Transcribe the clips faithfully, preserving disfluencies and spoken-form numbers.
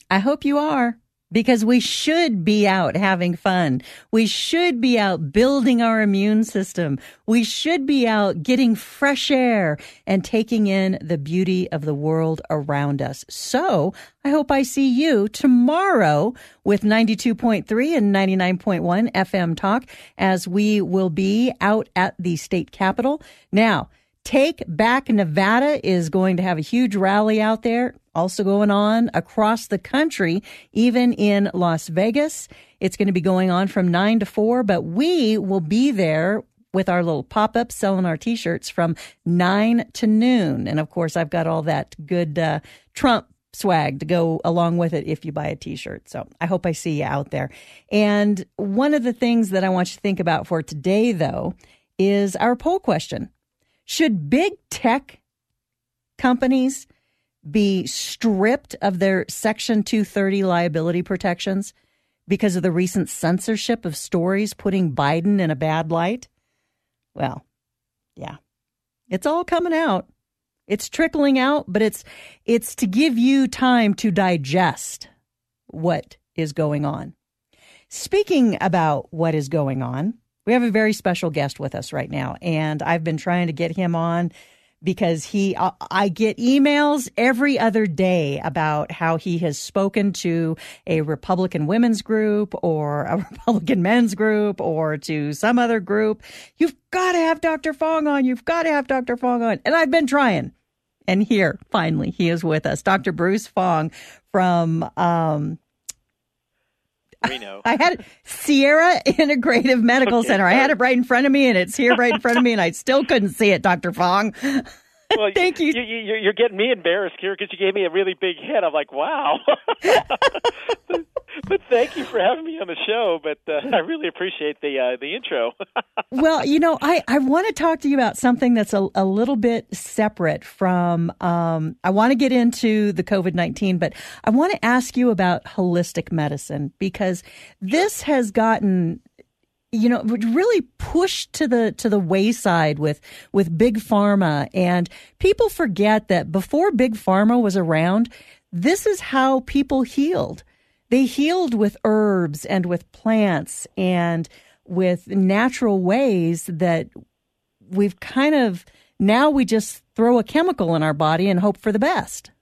I hope you are, because we should be out having fun. We should be out building our immune system. We should be out getting fresh air and taking in the beauty of the world around us. So I hope I see you tomorrow with ninety-two point three and ninety-nine point one F M Talk, as we will be out at the state capitol. Now, Take Back Nevada is going to have a huge rally out there, also going on across the country, even in Las Vegas. It's going to be going on from nine to four, but we will be there with our little pop-up selling our T-shirts from nine to noon. And, of course, I've got all that good uh, Trump swag to go along with it if you buy a T-shirt. So I hope I see you out there. And one of the things that I want you to think about for today, though, is our poll question. Should big tech companies be stripped of their Section two thirty liability protections because of the recent censorship of stories putting Biden in a bad light? Well, yeah, it's all coming out. It's trickling out, but it's it's to give you time to digest what is going on. Speaking about what is going on, we have a very special guest with us right now, and I've been trying to get him on because he, I get emails every other day about how he has spoken to a Republican women's group or a Republican men's group or to some other group. You've got to have Doctor Fong on. You've got to have Doctor Fong on. And I've been trying. And here, finally, he is with us. Doctor Bruce Fong from, um, Reno. I had Sierra Integrative Medical okay, Center. sorry. I had it right in front of me, and it's here right in front of me, and I still couldn't see it, Doctor Fong. Well, Thank you. you, you. You're getting me embarrassed here because you gave me a really big hit. I'm like, wow. but, but thank you for having me on the show. But uh, I really appreciate the uh, the intro. Well, you know, I, I want to talk to you about something that's a, a little bit separate from, um, I want to get into the COVID nineteen, but I want to ask you about holistic medicine, because this has gotten, you know, really pushed to the to the wayside with with big pharma. And people forget that before big pharma was around, this is how people healed. They healed with herbs and with plants and with natural ways that we've kind of, now we just throw a chemical in our body and hope for the best.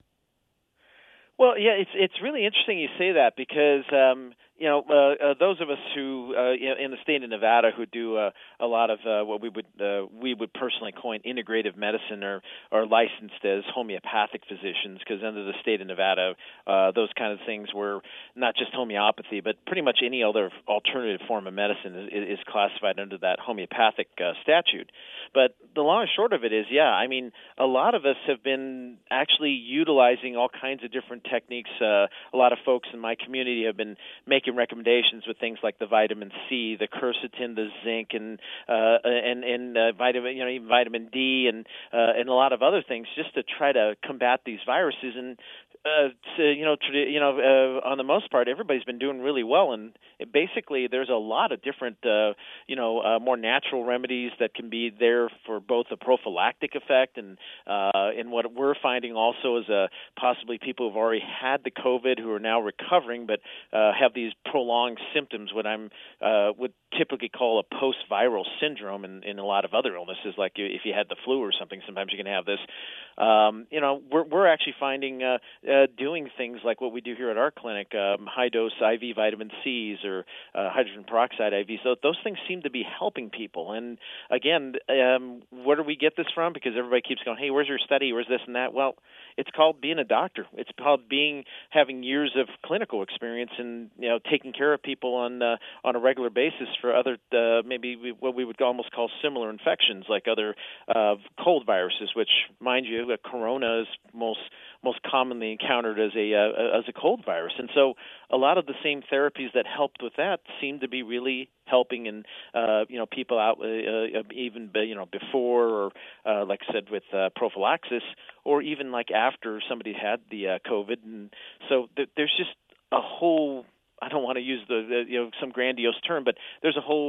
Well, yeah, it's it's really interesting you say that because um, you know uh, uh, those of us who uh, in the state of Nevada who do uh, a lot of uh, what we would uh, we would personally coin integrative medicine or are licensed as homeopathic physicians, because under the state of Nevada uh, those kind of things were not just homeopathy but pretty much any other alternative form of medicine is, is classified under that homeopathic uh, statute. But the long and short of it is, yeah, I mean, a lot of us have been actually utilizing all kinds of different techniques. Uh, a lot of folks in my community have been making recommendations with things like the vitamin C, the quercetin, the zinc, and uh, and and uh, vitamin, you know, even vitamin D, and uh, and a lot of other things, just to try to combat these viruses. And Uh, to, you know, to, you know, uh, on the most part, everybody's been doing really well, and it basically there's a lot of different, uh, you know, uh, more natural remedies that can be there for both a prophylactic effect and uh, and what we're finding also is uh, possibly people who've already had the COVID who are now recovering but uh, have these prolonged symptoms, what I'm uh, would typically call a post-viral syndrome, and in a lot of other illnesses, like if you had the flu or something, sometimes you can have this. Um, you know, we're we're actually finding. Uh, Uh, doing things like what we do here at our clinic, um, high-dose I V vitamin C's or uh, hydrogen peroxide I Vs. So those things seem to be helping people. And again, um, where do we get this from? Because everybody keeps going, hey, where's your study? Where's this and that? Well, it's called being a doctor. It's called being having years of clinical experience and, you know, taking care of people on uh, on a regular basis for other uh, maybe we, what we would almost call similar infections, like other uh, cold viruses, which, mind you, uh, corona is most most commonly encountered as a uh, as a cold virus. And so a lot of the same therapies that helped with that seem to be really helping, and uh, you know, people out uh, uh, even you know before, or uh, like I said, with uh, prophylaxis, or even like after somebody had the uh, COVID. And so th- there's just a whole, I don't want to use the, the you know some grandiose term, but there's a whole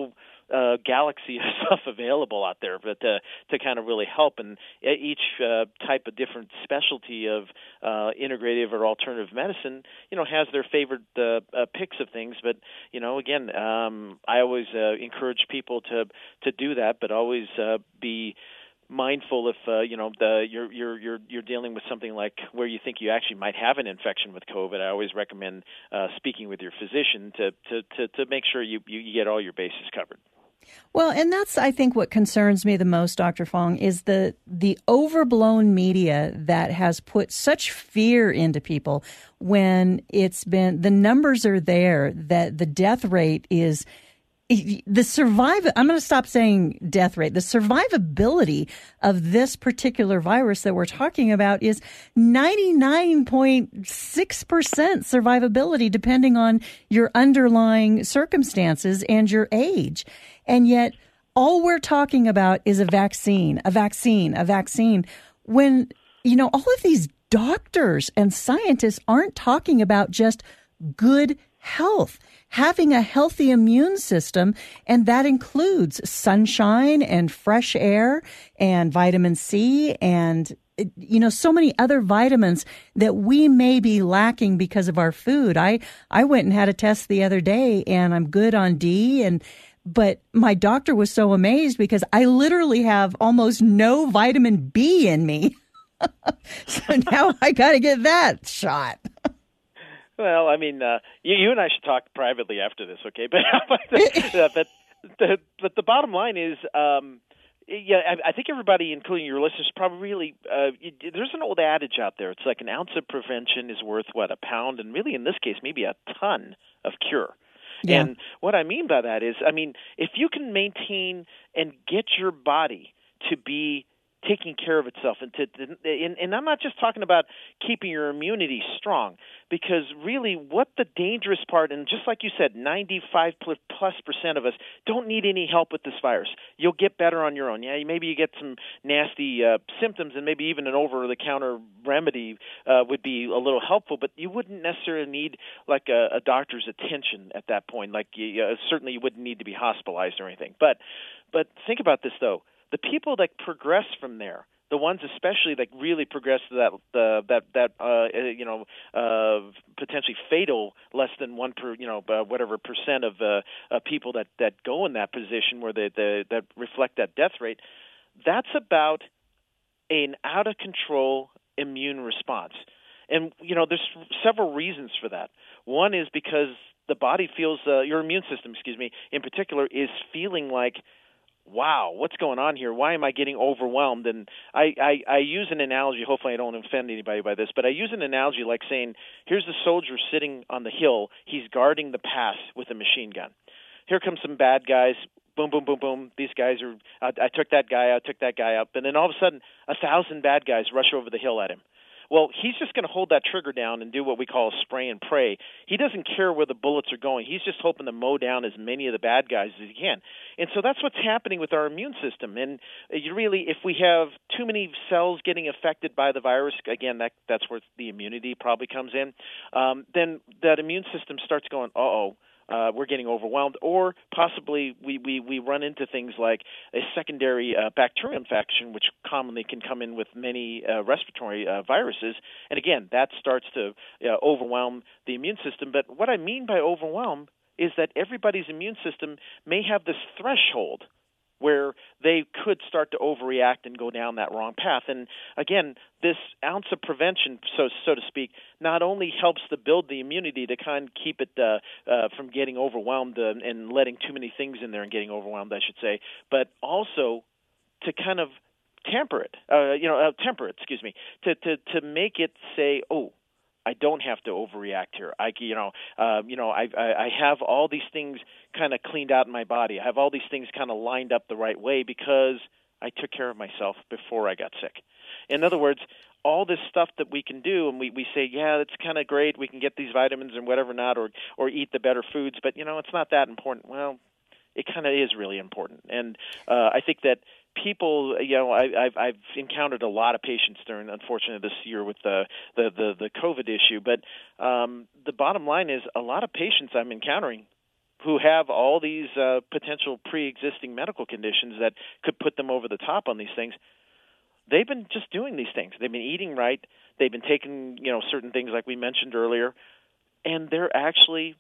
uh, galaxy of stuff available out there, but to to kind of really help. And each uh, type of different specialty of uh, integrative or alternative medicine, you know, has their favorite uh, uh, picks of things. But you know, again, um, I always uh, encourage people to to do that, but always uh, be mindful if uh, you know the you're you're you're you're dealing with something like where you think you actually might have an infection with COVID. I always recommend uh, speaking with your physician to to to, to make sure you, you you get all your bases covered. Well, and that's, I think, what concerns me the most, Doctor Fong, is the the overblown media that has put such fear into people when it's been, the numbers are there that the death rate is, the survive, I'm going to stop saying death rate. The survivability of this particular virus that we're talking about is ninety-nine point six percent survivability, depending on your underlying circumstances and your age. And yet all we're talking about is a vaccine, a vaccine, a vaccine. When, you know, all of these doctors and scientists aren't talking about just good health, having a healthy immune system, and that includes sunshine and fresh air and vitamin C and, you know, so many other vitamins that we may be lacking because of our food. I, I went and had a test the other day, and I'm good on D, and but my doctor was so amazed because I literally have almost no vitamin B in me. So now I got to get that shot. Well, I mean, uh, you, you and I should talk privately after this, okay? But uh, but the but the bottom line is, um, yeah, I, I think everybody, including your listeners, probably really uh, you, there's an old adage out there. It's like an ounce of prevention is worth what, a pound, and really in this case, maybe a ton of cure. Yeah. And what I mean by that is, I mean, if you can maintain and get your body to be taking care of itself, and to, and, and I'm not just talking about keeping your immunity strong, because really what the dangerous part, and just like you said, ninety-five plus percent of us don't need any help with this virus. You'll get better on your own. Yeah, maybe you get some nasty uh, symptoms, and maybe even an over-the-counter remedy uh, would be a little helpful, but you wouldn't necessarily need like a, a doctor's attention at that point. Like you, uh, certainly you wouldn't need to be hospitalized or anything. But but think about this though. The people that progress from there, the ones especially that really progress to that uh, that that uh, you know uh, potentially fatal, less than one per you know uh, whatever percent of uh, uh, people that, that go in that position where they, they that reflect that death rate, that's about an out of control immune response. And you know there's several reasons for that. One is because the body feels uh, your immune system, excuse me, in particular, is feeling like, wow, what's going on here? Why am I getting overwhelmed? And I, I, I use an analogy, hopefully I don't offend anybody by this, but I use an analogy like saying, here's the soldier sitting on the hill. He's guarding the pass with a machine gun. Here comes some bad guys. Boom, boom, boom, boom. These guys are, I, I took that guy out, took that guy out. And then all of a sudden, a thousand bad guys rush over the hill at him. Well, he's just going to hold that trigger down and do what we call spray and pray. He doesn't care where the bullets are going. He's just hoping to mow down as many of the bad guys as he can. And so that's what's happening with our immune system. And you really, if we have too many cells getting affected by the virus, again, that that's where the immunity probably comes in, um, then that immune system starts going, uh-oh. Uh, we're getting overwhelmed, or possibly we, we, we run into things like a secondary uh, bacterial infection, which commonly can come in with many uh, respiratory uh, viruses. And again, that starts to uh, overwhelm the immune system. But what I mean by overwhelm is that everybody's immune system may have this threshold where they could start to overreact and go down that wrong path. And again, this ounce of prevention, so so to speak, not only helps to build the immunity to kind of keep it uh, uh, from getting overwhelmed uh, and letting too many things in there and getting overwhelmed, I should say, but also to kind of temper it, uh, you know, uh, temper it, excuse me, to, to, to make it say, oh, I don't have to overreact here. I, you know, uh, you know, I, I, I have all these things kind of cleaned out in my body. I have all these things kind of lined up the right way because I took care of myself before I got sick. In other words, all this stuff that we can do, and we, we say, yeah, that's kind of great. We can get these vitamins and whatever not, or or eat the better foods, but you know, it's not that important. Well, it kind of is really important, and uh, I think that. People, you know, I, I've, I've encountered a lot of patients during, unfortunately, this year with the the, the, the COVID issue. But um, the bottom line is, a lot of patients I'm encountering, who have all these uh, potential pre-existing medical conditions that could put them over the top on these things, they've been just doing these things. They've been eating right. They've been taking, you know, certain things like we mentioned earlier, and they're actually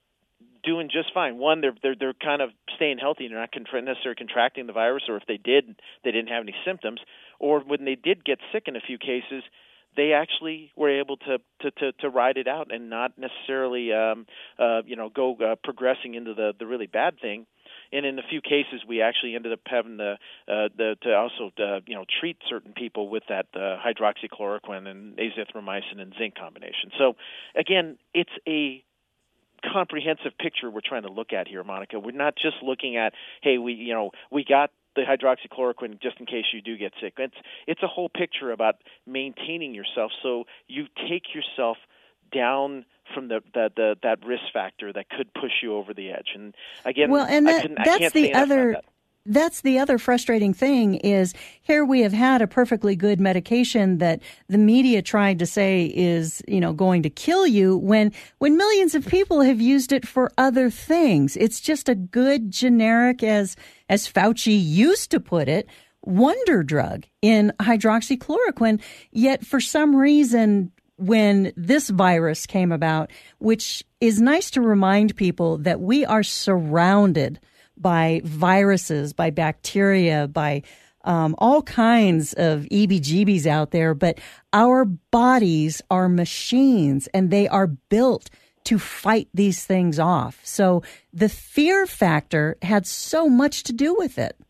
doing just fine. One, they're they're they're kind of staying healthy and they're not contra- necessarily contracting the virus, or if they did, they didn't have any symptoms. Or when they did get sick in a few cases, they actually were able to to, to, to ride it out and not necessarily um, uh, you know go uh, progressing into the, the really bad thing. And in a few cases, we actually ended up having the, uh, the to also uh, you know treat certain people with that uh, hydroxychloroquine and azithromycin and zinc combination. So again, it's a comprehensive picture we're trying to look at here, Monica. We're not just looking at, hey, we you know we got the hydroxychloroquine just in case you do get sick. It's it's a whole picture about maintaining yourself so you take yourself down from the, the, the that risk factor that could push you over the edge. And again, well, and that, I, couldn't, I that's can't the say enough other. about that. That's the other frustrating thing is here we have had a perfectly good medication that the media tried to say is, you know, going to kill you when when millions of people have used it for other things. It's just a good generic, as as Fauci used to put it, wonder drug in hydroxychloroquine. Yet for some reason, when this virus came about, which is nice to remind people that we are surrounded by viruses, by bacteria, by um, all kinds of E B G Bs out there. But our bodies are machines and they are built to fight these things off. So the fear factor had so much to do with it.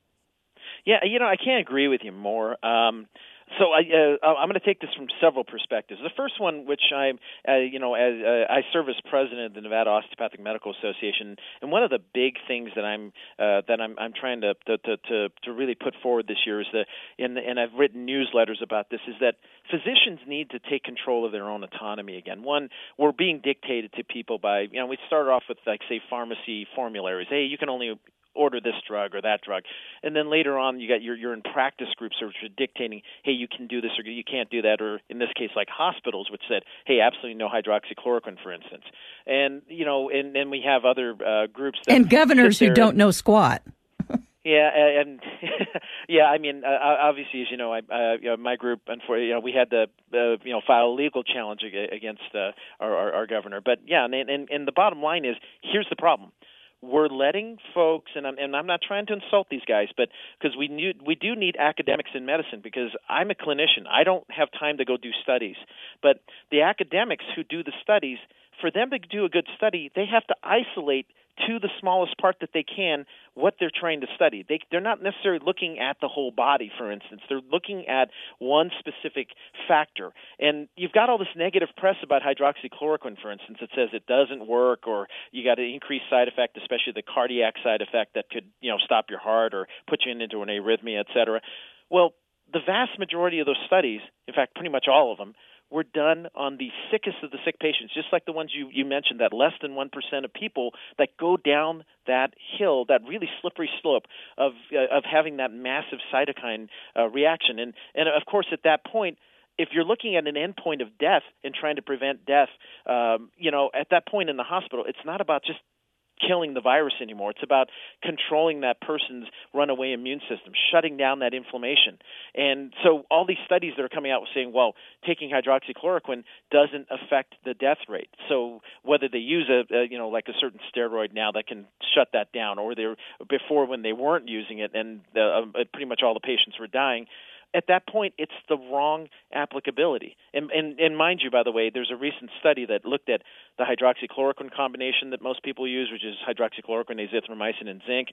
Yeah, you know, I can't agree with you more. Um, So I, uh, I'm going to take this from several perspectives. The first one, which I, uh, you know, as uh, I serve as president of the Nevada Osteopathic Medical Association, and one of the big things that I'm uh, that I'm, I'm trying to, to to to really put forward this year is that, and, and I've written newsletters about this, is that physicians need to take control of their own autonomy again. One, we're being dictated to people by, you know, we start off with like say pharmacy formularies. Hey, you can only order this drug or that drug. And then later on, you got your, you're in practice groups which are dictating, hey, you can do this or you can't do that, or in this case, like hospitals, which said, hey, absolutely no hydroxychloroquine, for instance. And, you know, and then we have other uh, groups that and governors who don't know squat. Yeah, and yeah, I mean, uh, obviously, as you know, I, uh, you know, my group, unfortunately, you know, we had to, uh, you know, file a legal challenge against uh, our, our, our governor. But yeah, and, and and the bottom line is, here's the problem. We're letting folks, and I'm, and I'm not trying to insult these guys, but because we need, we do need academics in medicine, because I'm a clinician. I don't have time to go do studies. But the academics who do the studies, for them to do a good study, they have to isolate to the smallest part that they can what they're trying to study. They, they're not necessarily looking at the whole body, for instance. They're looking at one specific factor. And you've got all this negative press about hydroxychloroquine, for instance. It says it doesn't work, or you got an increased side effect, especially the cardiac side effect that could, you know, stop your heart or put you into an arrhythmia, et cetera. Well, the vast majority of those studies, in fact, pretty much all of them, were done on the sickest of the sick patients, just like the ones you, you mentioned, that less than one percent of people that go down that hill, that really slippery slope of uh, of having that massive cytokine uh, reaction. And, and, of course, at that point, if you're looking at an endpoint of death and trying to prevent death, um, you know, at that point in the hospital, it's not about just killing the virus anymore. It's about controlling that person's runaway immune system, shutting down that inflammation. And so all these studies that are coming out saying, well, taking hydroxychloroquine doesn't affect the death rate. So whether they use a, a you know, like a certain steroid now that can shut that down, or they're before when they weren't using it and uh, pretty much all the patients were dying, at that point, it's the wrong applicability. And, and, and mind you, by the way, there's a recent study that looked at the hydroxychloroquine combination that most people use, which is hydroxychloroquine, azithromycin, and zinc,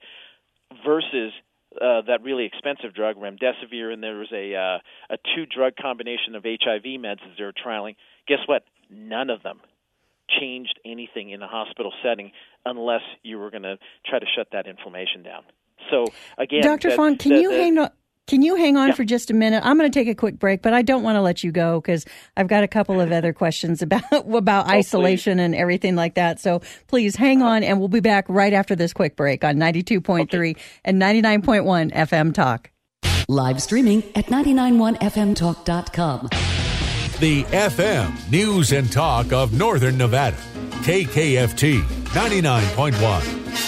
versus uh, that really expensive drug, remdesivir, and there was a uh, a two-drug combination of H I V meds that they were trialing. Guess what? None of them changed anything in a hospital setting unless you were going to try to shut that inflammation down. So, again, Doctor that, Fong, can that, you that, hang on? Can you hang on yeah. for just a minute? I'm going to take a quick break, but I don't want to let you go because I've got a couple of other questions about about oh, isolation please. and everything like that. So please hang uh-huh. on, and we'll be back right after this quick break on ninety-two point three okay. and ninety-nine point one F M Talk. Live streaming at nine nine one F M talk dot com. The F M News and Talk of Northern Nevada. K K F T, ninety-nine point one.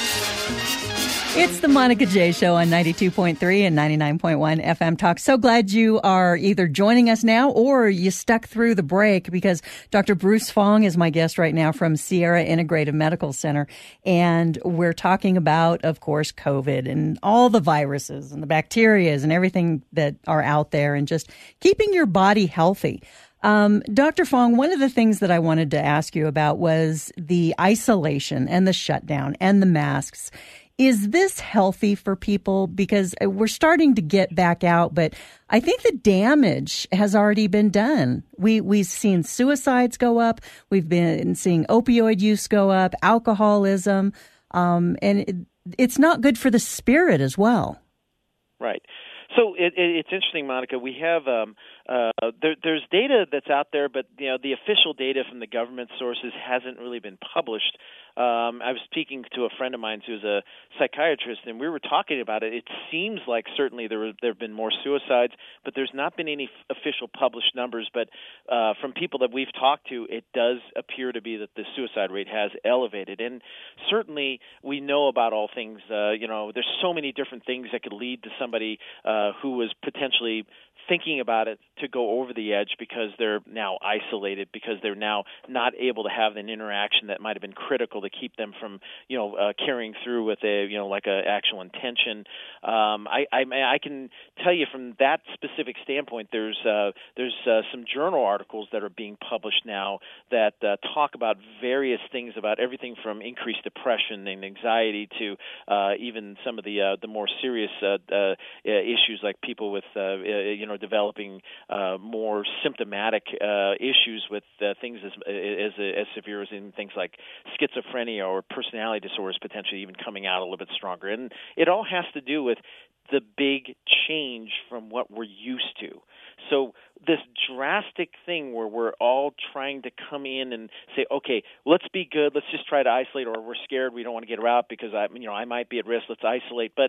It's the Monica J Show on ninety-two point three and ninety-nine point one F M Talk. So glad you are either joining us now or you stuck through the break, because Doctor Bruce Fong is my guest right now from Sierra Integrative Medical Center. And we're talking about, of course, COVID and all the viruses and the bacteria and everything that are out there, and just keeping your body healthy. Um, Doctor Fong, one of the things that I wanted to ask you about was the isolation and the shutdown and the masks. Is this healthy for people? Because we're starting to get back out, but I think the damage has already been done. We, we've seen suicides go up. We've been seeing opioid use go up, alcoholism, um, and it, it's not good for the spirit as well. Right. So it, it, it's interesting, Monica. We have um, uh, there, there's data that's out there, but you know the official data from the government sources hasn't really been published. Um, I was speaking to a friend of mine who's a psychiatrist, and we were talking about it. It seems like certainly there were, there have been more suicides, but there's not been any f- official published numbers. But uh, from people that we've talked to, it does appear to be that the suicide rate has elevated. And certainly we know about all things. Uh, you know, there's so many different things that could lead to somebody uh, who was potentially thinking about it to go over the edge because they're now isolated, because they're now not able to have an interaction that might have been critical to keep them from, you know, uh, carrying through with a, you know, like a actual intention. Um, I, I, I can tell you from that specific standpoint, there's uh, there's uh, some journal articles that are being published now that uh, talk about various things, about everything from increased depression and anxiety to uh, even some of the uh, the more serious uh, uh, issues like people with, uh, you know, developing uh, more symptomatic uh, issues with uh, things as, as as severe as in things like schizophrenia or personality disorders, potentially even coming out a little bit stronger. And it all has to do with the big change from what we're used to. So this drastic thing where we're all trying to come in and say, okay, let's be good, let's just try to isolate, or we're scared, we don't want to get out because I, you know, I might be at risk, let's isolate. But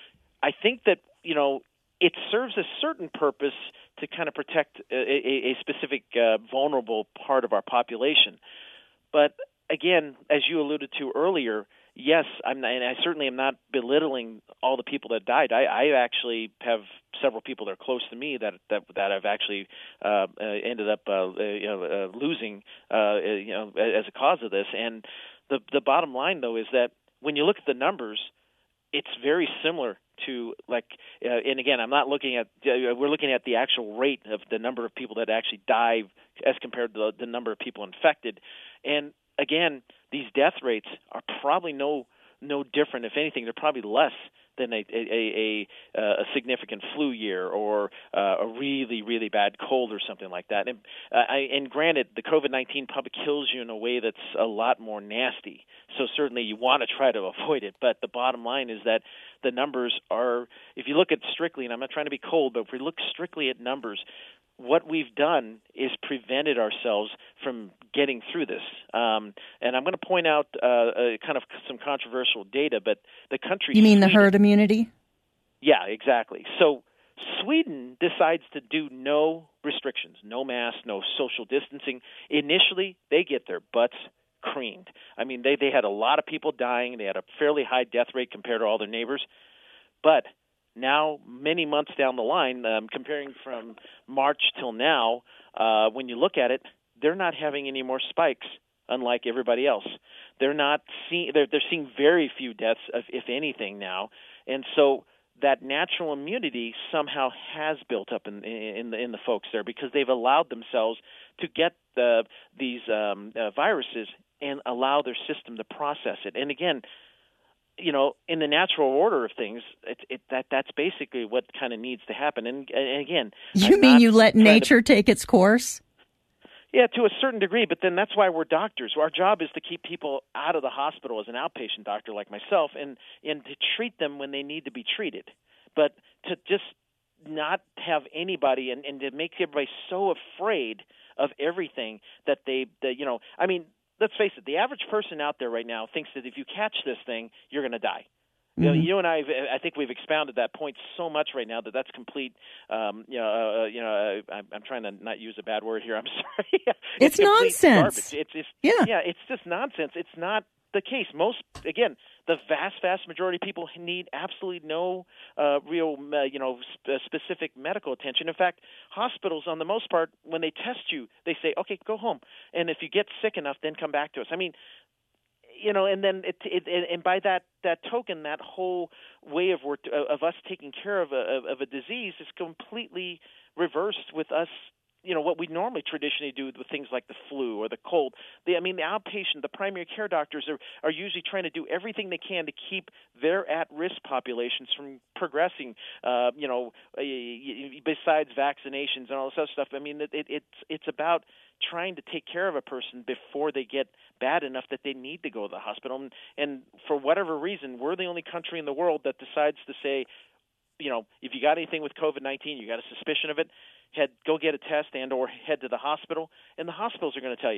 I think that, you know, it serves a certain purpose to kind of protect a, a, a specific uh, vulnerable part of our population. But again, as you alluded to earlier, yes, I'm not, and I certainly am not belittling all the people that died. I, I actually have several people that are close to me that that, that I've actually uh, uh, ended up uh, you know, uh, losing uh, you know, as a cause of this. And the the bottom line, though, is that when you look at the numbers, it's very similar to like, uh, and again, I'm not looking at, uh, we're looking at the actual rate of the number of people that actually die as compared to the, the number of people infected. And again, these death rates are probably no no different. If anything, they're probably less than a a, a, a significant flu year or uh, a really, really bad cold or something like that. And, uh, I, and granted, the COVID nineteen probably kills you in a way that's a lot more nasty. So certainly you want to try to avoid it. But the bottom line is that the numbers are, if you look at strictly, and I'm not trying to be cold, but if we look strictly at numbers, what we've done is prevented ourselves from getting through this. Um, and I'm going to point out uh, uh, kind of some controversial data, but the country... You mean Sweden, the herd immunity? Yeah, exactly. So Sweden decides to do no restrictions, no masks, no social distancing. Initially, they get their butts creamed. I mean, they, they had a lot of people dying. They had a fairly high death rate compared to all their neighbors. But now, many months down the line, um, comparing from March till now, uh, when you look at it, they're not having any more spikes, unlike everybody else. They're not seeing they're, they're seeing very few deaths, if, if anything, now, and so that natural immunity somehow has built up in in the in the folks there because they've allowed themselves to get the, these um, uh, viruses and allow their system to process it. And again, you know, in the natural order of things, it, it, that that's basically what kind of needs to happen. And, and again, you I'm mean not you let nature to, take its course? Yeah, to a certain degree. But then that's why we're doctors. Our job is to keep people out of the hospital as an outpatient doctor like myself, and and to treat them when they need to be treated. But to just not have anybody and, and to make everybody so afraid of everything that they, that, you know, I mean. Let's face it, the average person out there right now thinks that if you catch this thing, you're going to die. Mm-hmm. You know, you and I, I think we've expounded that point so much right now that that's complete, um, you know, uh, you know, uh, I'm, I'm trying to not use a bad word here. I'm sorry. it's, it's nonsense. Garbage. It's, it's, yeah. yeah, it's just nonsense. It's not the case. Most, again, the vast, vast majority of people need absolutely no uh, real, uh, you know, sp- specific medical attention. In fact, hospitals, on the most part, when they test you, they say, okay, go home. And if you get sick enough, then come back to us. I mean, you know, and then it, it, and by that, that token, that whole way of work, of us taking care of a, of a disease is completely reversed with us. You know, what we normally traditionally do with things like the flu or the cold. The, I mean, the outpatient, the primary care doctors are, are usually trying to do everything they can to keep their at-risk populations from progressing, uh, you know, besides vaccinations and all this other stuff. I mean, it, it, it's it's about trying to take care of a person before they get bad enough that they need to go to the hospital. And, and for whatever reason, we're the only country in the world that decides to say, you know, if you got anything with COVID nineteen, you got a suspicion of it, head go get a test and or head to the hospital. And the hospitals are going to tell you,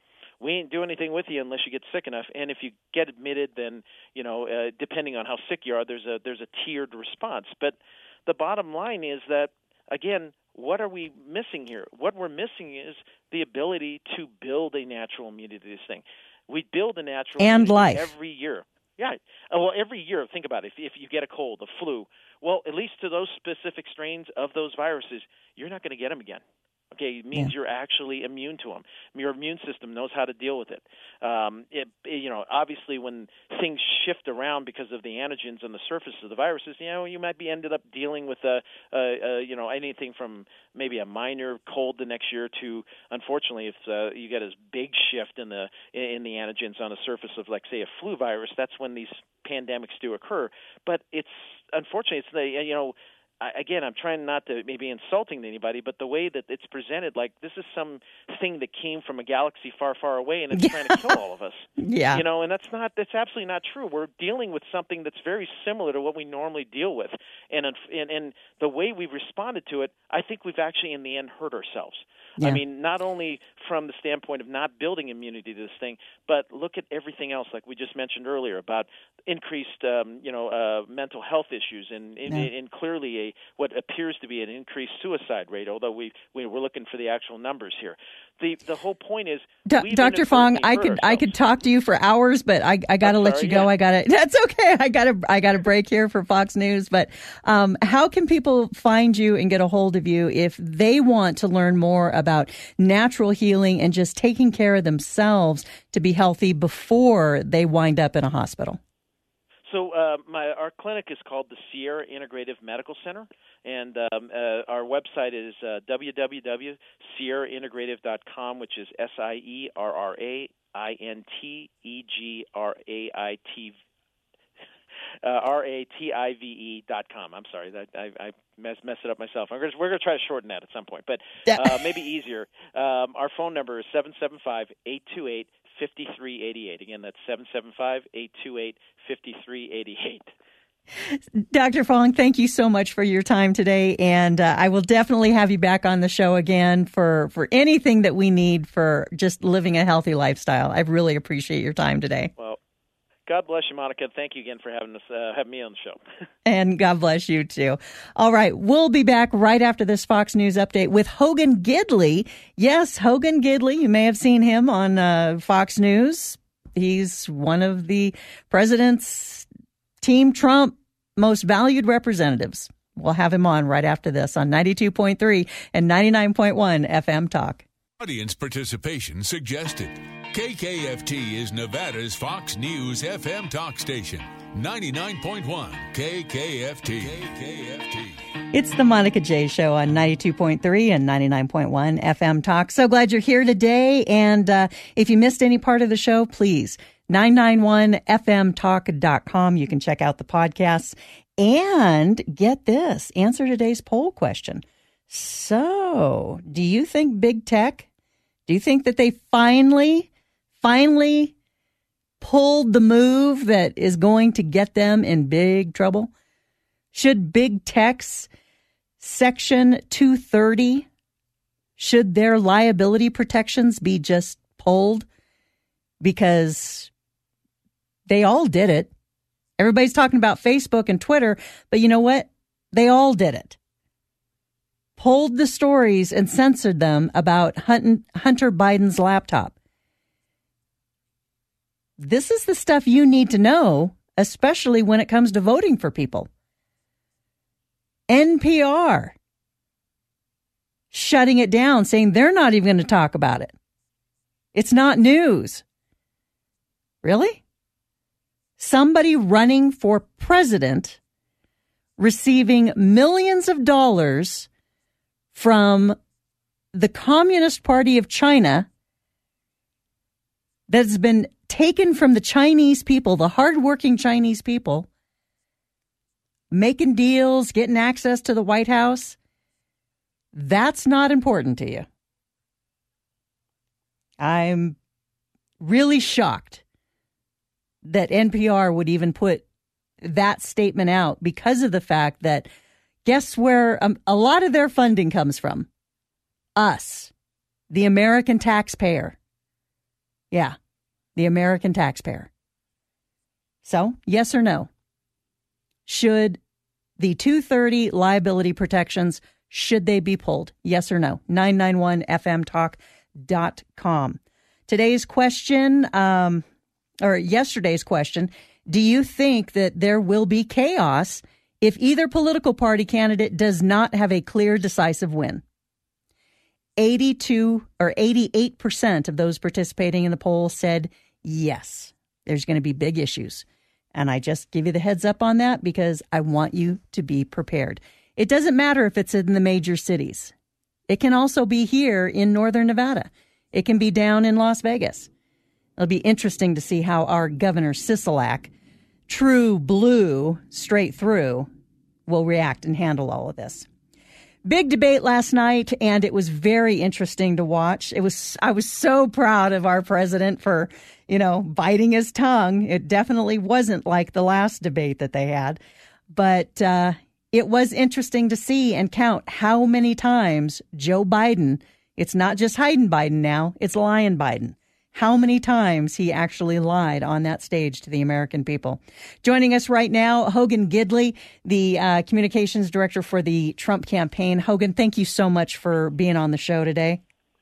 we ain't doing anything with you unless you get sick enough. And if you get admitted, then, you know, uh, depending on how sick you are, there's a there's a tiered response. But the bottom line is that, again, what are we missing here? What we're missing is the ability to build a natural immunity to this thing. We build a natural and immunity life every year. Yeah. Well, every year, think about it. If, if you get a cold, a flu, well, at least to those specific strains of those viruses, you're not going to get them again. Okay, it means yeah. you're actually immune to them. Your immune system knows how to deal with it. Um, it, it. You know, obviously, when things shift around because of the antigens on the surface of the viruses, you know, you might be ended up dealing with a, a, a you know, anything from maybe a minor cold the next year to, unfortunately, if uh, you get a big shift in the in the antigens on the surface of, like, say, a flu virus, that's when these pandemics do occur. But it's unfortunately, it's the you know. Again, I'm trying not to maybe insulting to anybody, but the way that it's presented, like this is some thing that came from a galaxy far, far away, and it's trying to kill all of us. Yeah, you know, and that's not that's absolutely not true. We're dealing with something that's very similar to what we normally deal with, and and, and the way we've responded to it, I think we've actually in the end hurt ourselves. Yeah. I mean, not only from the standpoint of not building immunity to this thing, but look at everything else, like we just mentioned earlier, about increased, um, you know, uh, mental health issues, and, and, yeah. and clearly a what appears to be an increased suicide rate. Although we, we we're looking for the actual numbers here. The the whole point is, D- Doctor Fong, I could ourselves. I could talk to you for hours, but I I got to let you go. Yeah. I got to. That's okay. I got to I got to break here for Fox News. But um, how can people find you and get a hold of you if they want to learn more about natural healing and just taking care of themselves to be healthy before they wind up in a hospital? So uh, my our clinic is called the Sierra Integrative Medical Center, and um, uh, our website is uh, w w w dot sierra integrative dot com, which is S I E R R A I N T E G R A I T uh, R A T I V E dot com. I'm sorry, that I, I messed mess it up myself. We're going we're to try to shorten that at some point, but uh, maybe easier. Um, our phone number is seven seven five, eight two eight, five three eight eight. Again, that's seven seven five, eight two eight, five three eight eight. Doctor Fong, thank you so much for your time today, and uh, I will definitely have you back on the show again for, for anything that we need for just living a healthy lifestyle. I really appreciate your time today. Well, God bless you, Monica. Thank you again for having us, uh, having me on the show. And God bless you, too. All right. We'll be back right after this Fox News update with Hogan Gidley. Yes, Hogan Gidley. You may have seen him on uh, Fox News. He's one of the president's Team Trump most valued representatives. We'll have him on right after this on ninety-two point three and ninety-nine point one F M Talk. Audience participation suggested. K K F T is Nevada's Fox News F M talk station. ninety-nine point one K K F T. K K F T. It's the Monica J Show on ninety-two point three and ninety-nine point one F M Talk. So glad you're here today. And uh, if you missed any part of the show, please, nine nine one F M talk dot com. You can check out the podcasts and get this, answer today's poll question. So, do you think big tech, do you think that they finally, finally pulled the move that is going to get them in big trouble? Should big tech's Section two thirty, should their liability protections be just pulled? Because they all did it. Everybody's talking about Facebook and Twitter, but you know what? They all did it. Pulled the stories and censored them about Hunter Biden's laptop. this is the stuff you need to know, especially when it comes to voting for people. N P R shutting it down, saying they're not even going to talk about it. It's not news. Really? Somebody running for president receiving millions of dollars from the Communist Party of China that's been taken from the Chinese people, the hardworking Chinese people, making deals, getting access to the White House. That's not important to you. I'm really shocked that N P R would even put that statement out because of the fact that guess where um, a lot of their funding comes from? Us, the American taxpayer. Yeah, the American taxpayer. So, yes or no? Should the two thirty liability protections, should they be pulled? Yes or no? nine nine one F M talk dot com. Today's question, um, or yesterday's question, do you think that there will be chaos if either political party candidate does not have a clear, decisive win? eighty-two or eighty-eight percent of those participating in the poll said yes, there's going to be big issues. And I just give you the heads up on that because I want you to be prepared. It doesn't matter if it's in the major cities. It can also be here in northern Nevada. It can be down in Las Vegas. It'll be interesting to see how our Governor Sisolak, true blue, straight through, will react and handle all of this. Big debate last night, and it was very interesting to watch. It was I was so proud of our president for, you know, biting his tongue. It definitely wasn't like the last debate that they had, but uh, it was interesting to see and count how many times Joe Biden, it's not just hiding Biden now, it's lying Biden. How many times he actually lied on that stage to the American people. Joining us right now, Hogan Gidley, the uh, communications director for the Trump campaign. Hogan, thank you so much for being on the show today.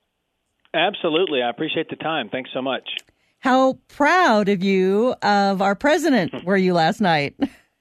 Absolutely. I appreciate the time. Thanks so much. How proud of you of our president were you last night?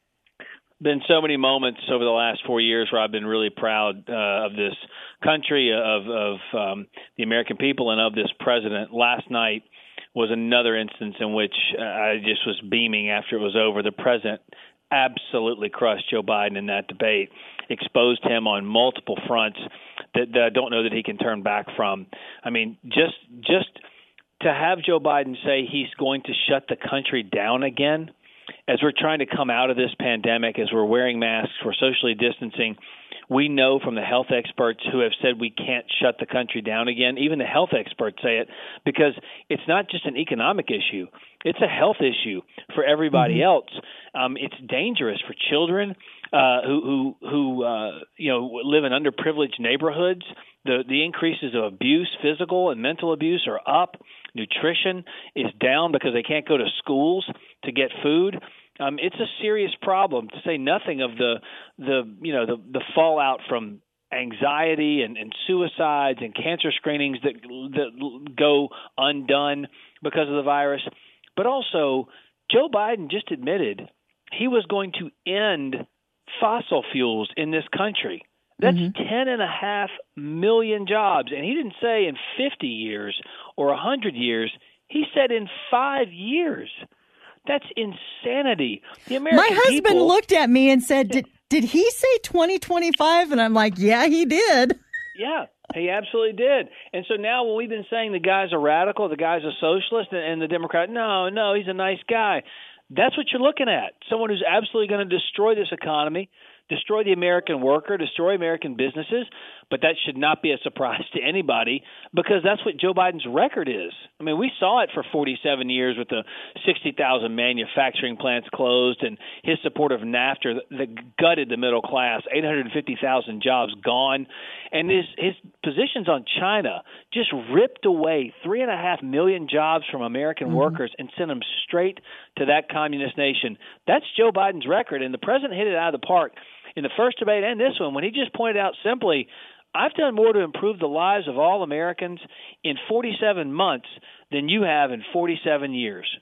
Been so many moments over the last four years where I've been really proud uh, of this country, of, of um, the American people, and of this president. Last night was another instance in which uh, I just was beaming after it was over. The president absolutely crushed Joe Biden in that debate, exposed him on multiple fronts that, that I don't know that he can turn back from. I mean, just just to have Joe Biden say he's going to shut the country down again as we're trying to come out of this pandemic, as we're wearing masks, we're socially distancing. We know from the health experts who have said we can't shut the country down again. Even the health experts say it because it's not just an economic issue. It's a health issue for everybody mm-hmm. else. Um, it's dangerous for children uh, who, who, who uh, you know, live in underprivileged neighborhoods. The, the increases of abuse, physical and mental abuse, are up. Nutrition is down because they can't go to schools to get food. Um, it's a serious problem, to say nothing of the the you know the, the fallout from anxiety and, and suicides and cancer screenings that that go undone because of the virus. But also, Joe Biden just admitted he was going to end fossil fuels in this country. That's mm-hmm. ten and a half million jobs. And he didn't say in fifty years or a hundred years. He said in five years. That's insanity. The American My husband people, looked at me and said, did, did he say twenty twenty-five? And I'm like, yeah, he did. Yeah, he absolutely did. And so now when we've been saying the guy's a radical, the guy's a socialist, and, and the Democrat, no, no, he's a nice guy. That's what you're looking at. Someone who's absolutely going to destroy this economy, destroy the American worker, destroy American businesses. But that should not be a surprise to anybody because that's what Joe Biden's record is. I mean, we saw it for forty-seven years with the sixty thousand manufacturing plants closed and his support of NAFTA that gutted the middle class, eight hundred fifty thousand jobs gone. And his, his positions on China just ripped away three and a half million jobs from American mm-hmm. workers and sent them straight to that communist nation. That's Joe Biden's record, and the president hit it out of the park in the first debate and this one when he just pointed out simply, I've done more to improve the lives of all Americans in forty-seven months than you have in forty-seven years.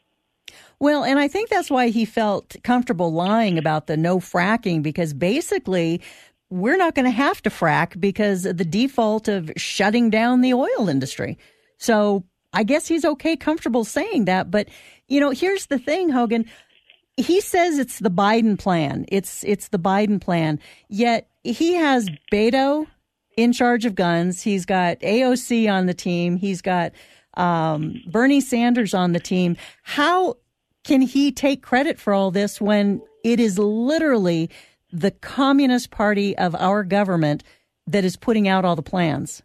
Well, and I think that's why he felt comfortable lying about the no fracking, because basically we're not going to have to frack because of the default of shutting down the oil industry. So I guess he's okay, comfortable saying that. But, you know, here's the thing, Hogan. He says it's the Biden plan. It's it's the Biden plan. Yet he has Beto in charge of guns. He's got A O C on the team. He's got um, Bernie Sanders on the team. How can he take credit for all this when it is literally the Communist Party of our government that is putting out all the plans?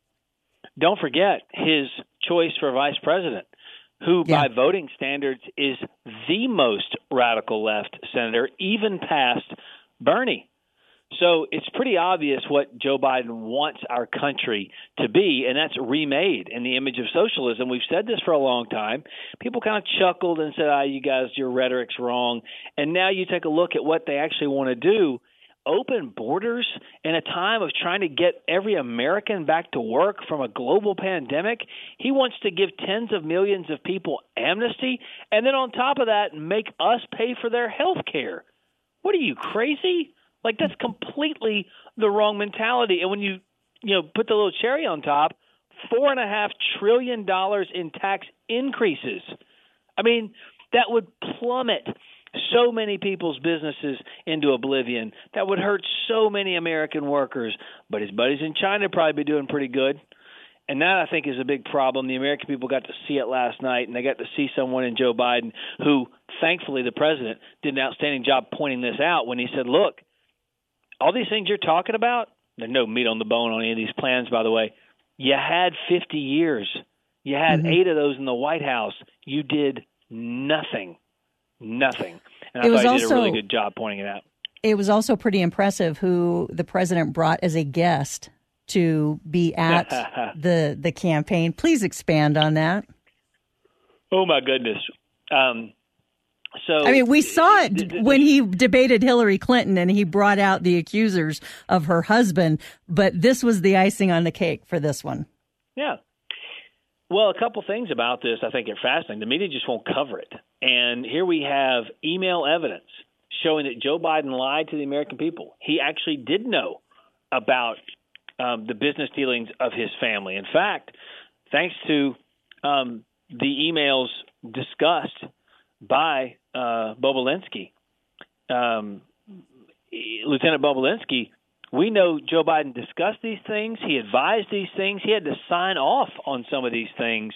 Don't forget his choice for vice president, who Yeah. by voting standards is the most radical left senator, even past Bernie. So it's pretty obvious what Joe Biden wants our country to be, and that's remade in the image of socialism. We've said this for a long time. People kind of chuckled and said, ah, you guys, your rhetoric's wrong. And now you take a look at what they actually want to do. Open borders in a time of trying to get every American back to work from a global pandemic. He wants to give tens of millions of people amnesty, and then on top of that, make us pay for their health care. What are you, crazy? Like, that's completely the wrong mentality. And when you, you know, put the little cherry on top, four and a half trillion dollars in tax increases. I mean, that would plummet so many people's businesses into oblivion. That would hurt so many American workers. But his buddies in China probably be doing pretty good. And that, I think, is a big problem. The American people got to see it last night, and they got to see someone in Joe Biden who, thankfully, the president did an outstanding job pointing this out when he said, look, all these things you're talking about, there's no meat on the bone on any of these plans, by the way. You had fifty years. You had mm-hmm. eight of those in the White House. You did nothing. Nothing. And I it thought he also, did a really good job pointing it out. It was also pretty impressive who the president brought as a guest to be at the the campaign. Please expand on that. Oh, my goodness. Um, so I mean, we saw it th- th- when he debated Hillary Clinton and he brought out the accusers of her husband, but this was the icing on the cake for this one. Yeah. Well, a couple things about this I think are fascinating. The media just won't cover it. And here we have email evidence showing that Joe Biden lied to the American people. He actually did know about um, the business dealings of his family. In fact, thanks to um, the emails discussed by uh, Bobulinski, um, Lieutenant Bobulinski, we know Joe Biden discussed these things. He advised these things. He had to sign off on some of these things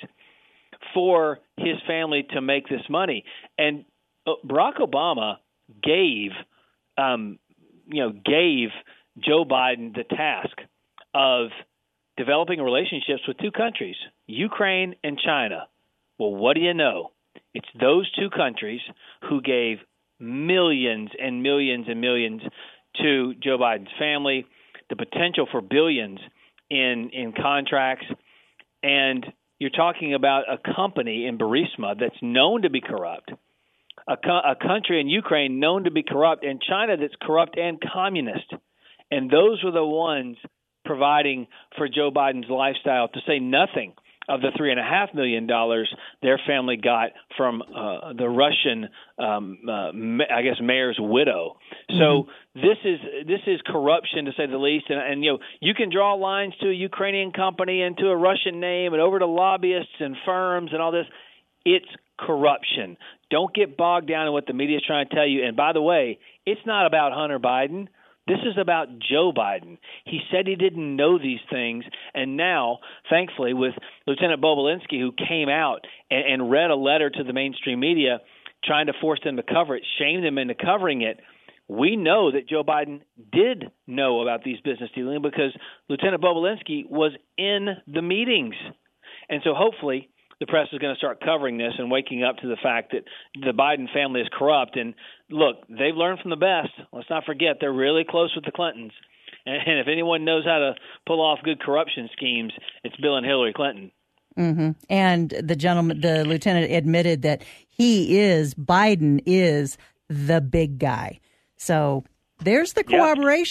for his family to make this money. And Barack Obama gave, um, you know, gave Joe Biden the task of developing relationships with two countries, Ukraine and China. Well, what do you know? It's those two countries who gave millions and millions and millions to Joe Biden's family, the potential for billions in in contracts. And you're talking about a company in Burisma that's known to be corrupt, a, co- a country in Ukraine known to be corrupt, and China that's corrupt and communist. And those were the ones providing for Joe Biden's lifestyle, to say nothing of the three and a half million dollars their family got from uh, the Russian, um, uh, I guess, mayor's widow. So mm-hmm. this is this is corruption, to say the least. And, and you know, you can draw lines to a Ukrainian company and to a Russian name and over to lobbyists and firms and all this. It's corruption. Don't get bogged down in what the media is trying to tell you. And by the way, it's not about Hunter Biden. This is about Joe Biden. He said he didn't know these things, and now, thankfully, with Lieutenant Bobulinski, who came out and, and read a letter to the mainstream media trying to force them to cover it, shame them into covering it, we know that Joe Biden did know about these business dealings because Lieutenant Bobulinski was in the meetings. And so hopefully the press is going to start covering this and waking up to the fact that the Biden family is corrupt. And look, they've learned from the best. Let's not forget they're really close with the Clintons. And if anyone knows how to pull off good corruption schemes, it's Bill and Hillary Clinton. Mm-hmm. And the gentleman, the lieutenant, admitted that he is, Biden is the big guy. So there's the corroboration.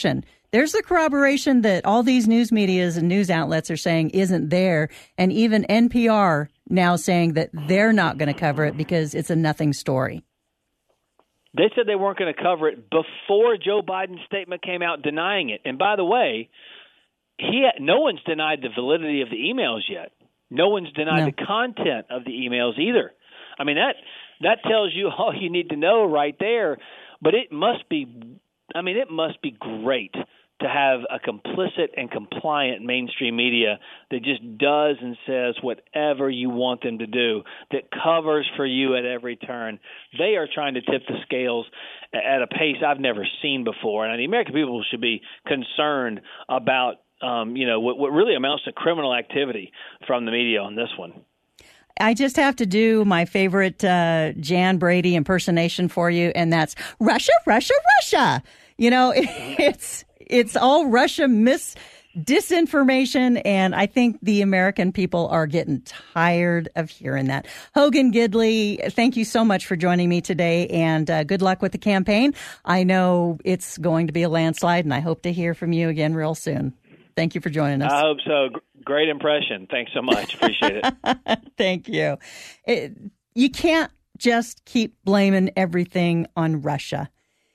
There's the corroboration that all these news medias and news outlets are saying isn't there. And even N P R now saying that they're not going to cover it because it's a nothing story. They said they weren't going to cover it before Joe Biden's statement came out denying it. And by the way, he had, no one's denied the validity of the emails yet. No one's denied no. the content of the emails either. I mean, that that tells you all you need to know right there. But it must be, I mean, it must be great to have a complicit and compliant mainstream media that just does and says whatever you want them to do, that covers for you at every turn. They are trying to tip the scales at a pace I've never seen before. And the American people should be concerned about, um, you know, what, what really amounts to criminal activity from the media on this one. I just have to do my favorite uh, Jan Brady impersonation for you, and that's Russia, Russia, Russia. You know, it's it's all Russia mis disinformation, and I think the American people are getting tired of hearing that. Hogan Gidley, thank you so much for joining me today, and uh, good luck with the campaign. I know it's going to be a landslide, and I hope to hear from you again real soon. Thank you for joining us. I hope so. Great impression. Thanks so much. Appreciate it. Thank you. It, you can't just keep blaming everything on Russia.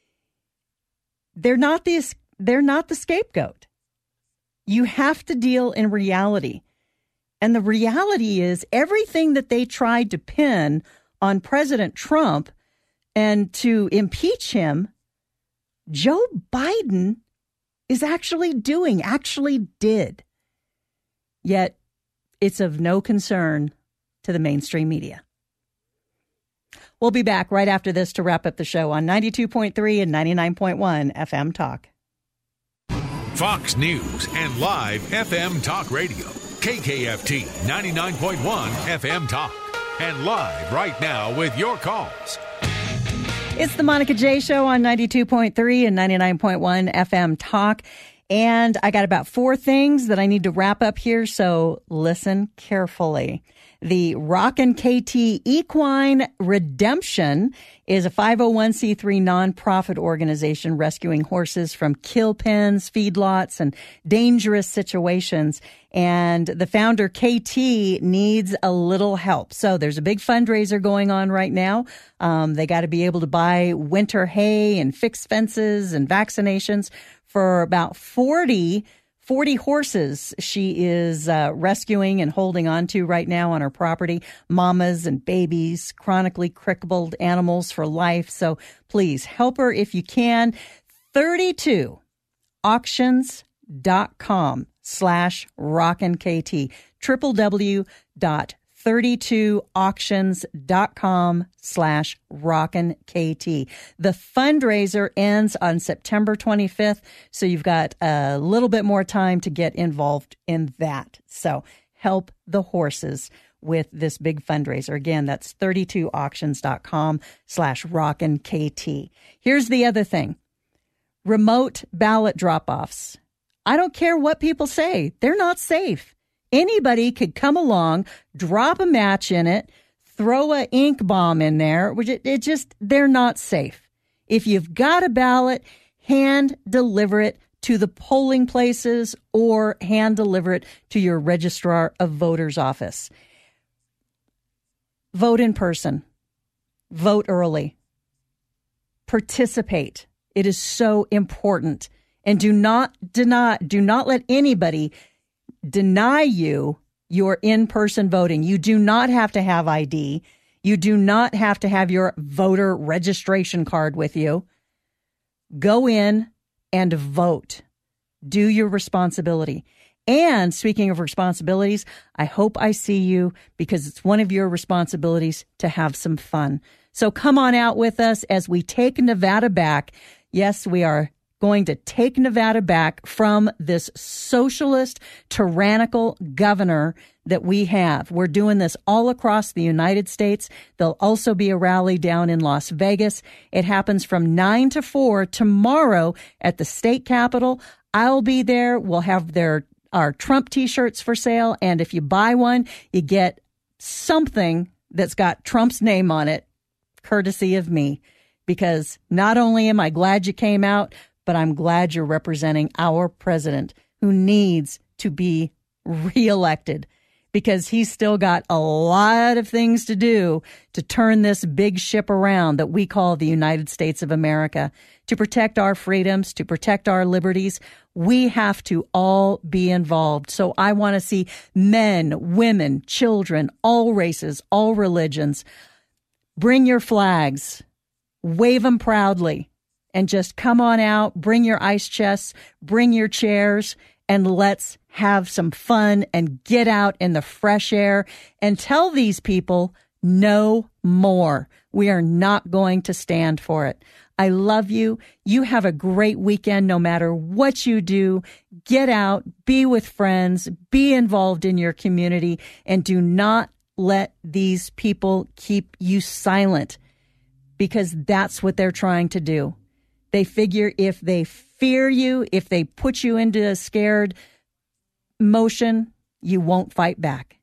They're not the, they're not the scapegoat. You have to deal in reality. And the reality is everything that they tried to pin on President Trump and to impeach him, Joe Biden is actually doing, actually did. Yet it's of no concern to the mainstream media. We'll be back right after this to wrap up the show on ninety-two point three and ninety-nine point one F M Talk. Fox News and live F M Talk Radio. K K F T ninety-nine point one F M Talk. And live right now with your calls. It's the Monica J Show on ninety-two point three and ninety-nine point one F M Talk. And I got about four things that I need to wrap up here, so listen carefully. The Rockin' K T Equine Redemption is a five oh one c three nonprofit organization rescuing horses from kill pens, feedlots, and dangerous situations. And the founder, K T, needs a little help. So there's a big fundraiser going on right now. Um, they got to be able to buy winter hay and fix fences and vaccinations for about forty, forty horses she is uh, rescuing and holding on to right now on her property. Mamas and babies, chronically crippled animals for life. So please help her if you can. thirty-two auctions dot com slash rockin' K T. w w w dot thirty-two auctions dot com slash rockin' K T. The fundraiser ends on September twenty-fifth, so you've got a little bit more time to get involved in that. So help the horses with this big fundraiser. Again, that's thirty-two auctions dot com slash rockin' K T. Here's the other thing. Remote ballot drop-offs. I don't care what people say. They're not safe. Anybody could come along, drop a match in it, throw a ink bomb in there, which it, it just, they're not safe. If you've got a ballot, hand deliver it to the polling places or hand deliver it to your registrar of voters office. Vote in person. Vote early. Participate. It is so important. And do not deny, do not let anybody deny you your in-person voting. You do not have to have I D. You do not have to have your voter registration card with you. Go in and vote. Do your responsibility. And speaking of responsibilities, I hope I see you because it's one of your responsibilities to have some fun. So come on out with us as we take Nevada back. Yes, we are going to take Nevada back from this socialist, tyrannical governor that we have. We're doing this all across the United States. There'll also be a rally down in Las Vegas. It happens from nine to four tomorrow at the state capitol. I'll be there. We'll have their our Trump T-shirts for sale. And if you buy one, you get something that's got Trump's name on it, courtesy of me. Because not only am I glad you came out, but I'm glad you're representing our president who needs to be reelected because he's still got a lot of things to do to turn this big ship around that we call the United States of America. To protect our freedoms, to protect our liberties, we have to all be involved. So I want to see men, women, children, all races, all religions. Bring your flags, wave them proudly, and just come on out, bring your ice chests, bring your chairs, and let's have some fun and get out in the fresh air and tell these people no more. We are not going to stand for it. I love you. You have a great weekend no matter what you do. Get out, be with friends, be involved in your community, and do not let these people keep you silent because that's what they're trying to do. They figure if they fear you, if they put you into a scared motion, you won't fight back.